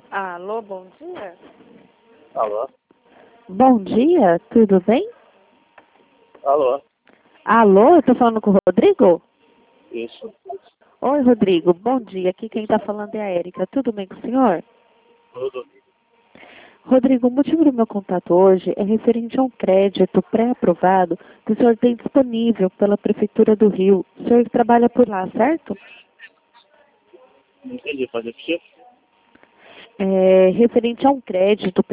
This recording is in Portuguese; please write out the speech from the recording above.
Alô, bom dia? Alô? Bom dia, tudo bem? Alô? Alô, eu tô falando com o Rodrigo? Isso. Oi, Rodrigo, bom dia. Aqui quem tá falando é a Érica. Tudo bem com o senhor? Tudo. Rodrigo, o motivo do meu contato hoje é referente a um crédito pré-aprovado que o senhor tem disponível pela Prefeitura do Rio. O senhor trabalha por lá, certo? Não entendi. Pode repetir? É referente a um crédito